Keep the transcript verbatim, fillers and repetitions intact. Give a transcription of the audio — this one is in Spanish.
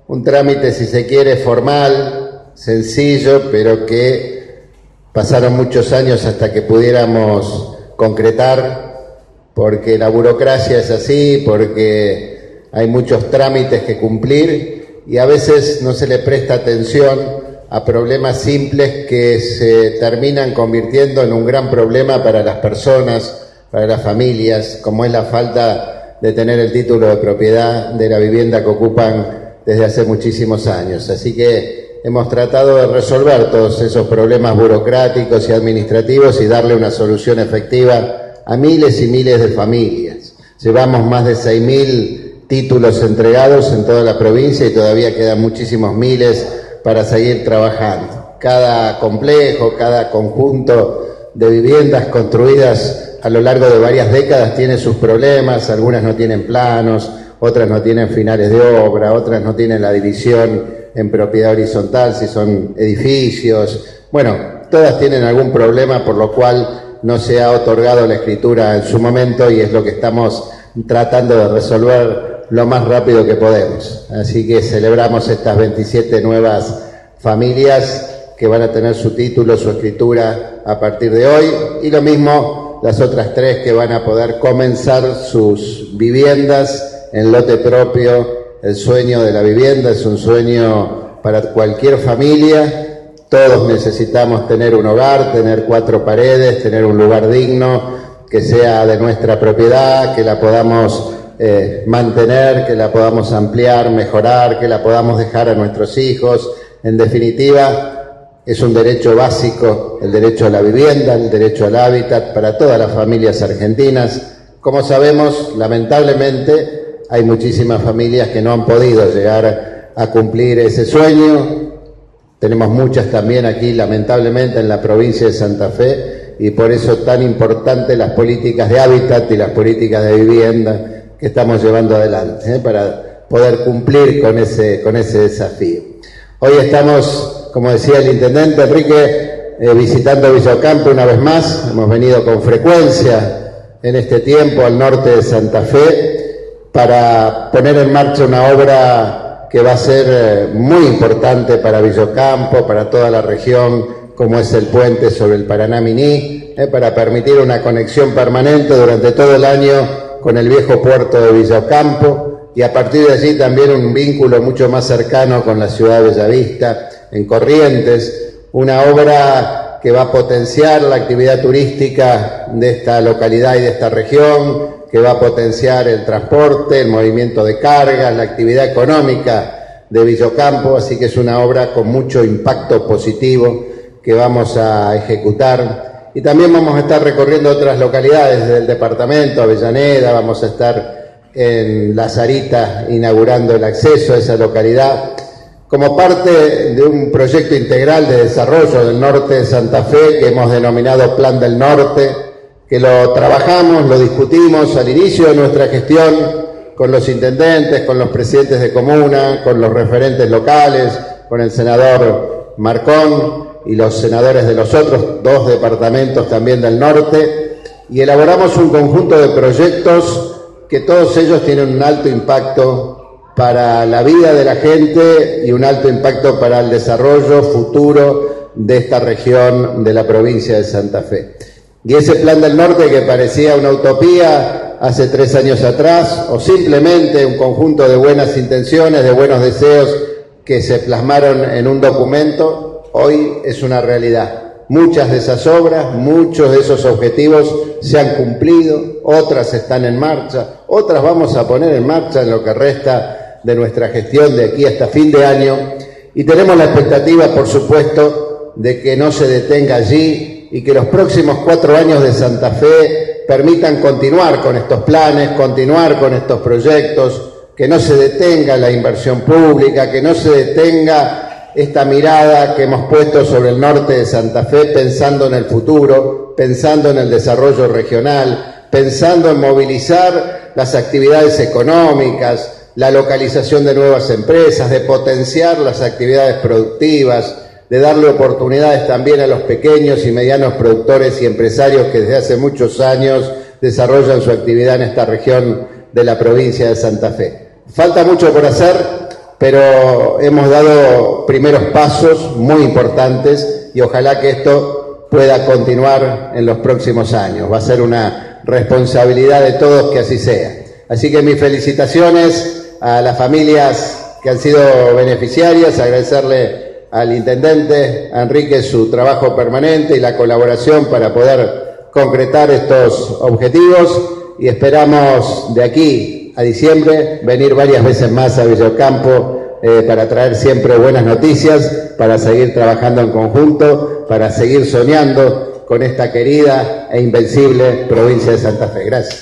un trámite, si se quiere, formal, sencillo, pero que pasaron muchos años hasta que pudiéramos concretar, porque la burocracia es así, porque hay muchos trámites que cumplir y a veces no se le presta atención a problemas simples que se terminan convirtiendo en un gran problema para las personas, para las familias, como es la falta de tener el título de propiedad de la vivienda que ocupan desde hace muchísimos años. Así que hemos tratado de resolver todos esos problemas burocráticos y administrativos y darle una solución efectiva a miles y miles de familias. Llevamos más de seis mil títulos entregados en toda la provincia y todavía quedan muchísimos miles para seguir trabajando. Cada complejo, cada conjunto de viviendas construidas a lo largo de varias décadas tiene sus problemas, algunas no tienen planos, otras no tienen finales de obra, otras no tienen la división en propiedad horizontal si son edificios. Bueno, todas tienen algún problema por lo cual no se ha otorgado la escritura en su momento y es lo que estamos tratando de resolver lo más rápido que podemos. Así que celebramos estas veintisiete nuevas familias que van a tener su título, su escritura a partir de hoy, y lo mismo las otras tres que van a poder comenzar sus viviendas en lote propio. El sueño de la vivienda es un sueño para cualquier familia. Todos necesitamos tener un hogar, tener cuatro paredes, tener un lugar digno, que sea de nuestra propiedad, que la podamos eh, mantener, que la podamos ampliar, mejorar, que la podamos dejar a nuestros hijos. En definitiva, es un derecho básico, el derecho a la vivienda, el derecho al hábitat para todas las familias argentinas. Como sabemos, lamentablemente, hay muchísimas familias que no han podido llegar a cumplir ese sueño. Tenemos muchas también aquí, lamentablemente, en la provincia de Santa Fe, y por eso tan importante las políticas de hábitat y las políticas de vivienda que estamos llevando adelante, ¿eh? para poder cumplir con ese, con ese desafío. Hoy estamos, como decía el intendente Enrique, eh, visitando Villa Ocampo una vez más. Hemos venido con frecuencia en este tiempo al norte de Santa Fe para poner en marcha una obra que va a ser eh, muy importante para Villa Ocampo, para toda la región, como es el puente sobre el Paraná Miní, eh, para permitir una conexión permanente durante todo el año con el viejo puerto de Villa Ocampo, y a partir de allí también un vínculo mucho más cercano con la ciudad de Bellavista, en Corrientes, una obra que va a potenciar la actividad turística de esta localidad y de esta región, que va a potenciar el transporte, el movimiento de cargas, la actividad económica de Villa Ocampo, así que es una obra con mucho impacto positivo que vamos a ejecutar. Y también vamos a estar recorriendo otras localidades del departamento, Avellaneda, vamos a estar en La Sarita inaugurando el acceso a esa localidad, como parte de un proyecto integral de desarrollo del norte de Santa Fe que hemos denominado Plan del Norte, que lo trabajamos, lo discutimos al inicio de nuestra gestión con los intendentes, con los presidentes de comuna, con los referentes locales, con el senador Marcón y los senadores de los otros dos departamentos también del norte, y elaboramos un conjunto de proyectos que todos ellos tienen un alto impacto para la vida de la gente y un alto impacto para el desarrollo futuro de esta región de la provincia de Santa Fe. Y ese Plan del Norte, que parecía una utopía hace tres años atrás, o simplemente un conjunto de buenas intenciones, de buenos deseos que se plasmaron en un documento, hoy es una realidad. Muchas de esas obras, muchos de esos objetivos se han cumplido, otras están en marcha, otras vamos a poner en marcha en lo que resta de nuestra gestión de aquí hasta fin de año, y tenemos la expectativa, por supuesto, de que no se detenga allí y que los próximos cuatro años de Santa Fe permitan continuar con estos planes, continuar con estos proyectos, que no se detenga la inversión pública, que no se detenga esta mirada que hemos puesto sobre el norte de Santa Fe, pensando en el futuro, pensando en el desarrollo regional, pensando en movilizar las actividades económicas, la localización de nuevas empresas, de potenciar las actividades productivas, de darle oportunidades también a los pequeños y medianos productores y empresarios que desde hace muchos años desarrollan su actividad en esta región de la provincia de Santa Fe. Falta mucho por hacer, pero hemos dado primeros pasos muy importantes y ojalá que esto pueda continuar en los próximos años. Va a ser una responsabilidad de todos que así sea. Así que mis felicitaciones a las familias que han sido beneficiarias, agradecerle al intendente a Enrique su trabajo permanente y la colaboración para poder concretar estos objetivos, y esperamos de aquí a diciembre venir varias veces más a Villa Ocampo eh, para traer siempre buenas noticias, para seguir trabajando en conjunto, para seguir soñando con esta querida e invencible provincia de Santa Fe. Gracias.